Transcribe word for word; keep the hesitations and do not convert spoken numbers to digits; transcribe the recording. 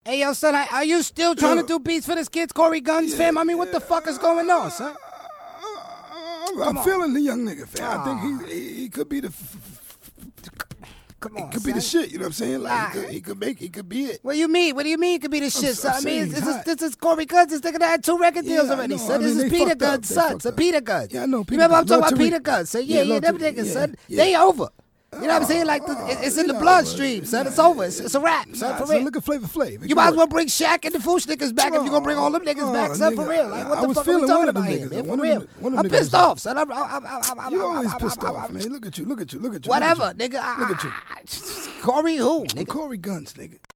Hey, yo, son, are you still trying to do beats for this kid's Corey Guns, fam? I mean, what the fuck is going on, son? I'm feeling the young nigga, fam. I think he, he he could be the f- Come on, he could son. be the shit. You know what I'm saying? Like he could, he could make, he could be it. What do you mean? What do you mean it could be the shit, son? I I'm mean, saying this he's is, hot. this is Corey Guns. This nigga that had two record deals Yeah, I already, know. son. I This mean, is they Peter fucked up. Guns' They son. fucked So up. Peter Guns. Yeah, I know You Peter remember I'm Guns. talking Lil about Tariq. Peter Guns? So yeah, Yeah, yeah, Lil them Tariq. niggas, Yeah, son. yeah. They over. You know what I'm saying? Like, the, Oh, it's in the you know, bloodstream, but- son. It's nah, over. It's, it's a wrap, son, Nah, for son, real. look at Flavor Flav. You might as well bring Shaq and the Foosh niggas back if you're gonna bring all them niggas Oh, back, son, for nigga. real. Like, what I the was fuck are we feeling talking one of them about here, niggas, man? For one of real. them- one of I'm them pissed niggas. off, son. I'm, I'm, I'm, I'm, I'm, You always I'm- pissed I'm- off, I'm- man. Look at you, look at you, look at you. Whatever, look at you. nigga. Look at you. Ah, Corey who, nigga? Corey Guns, nigga.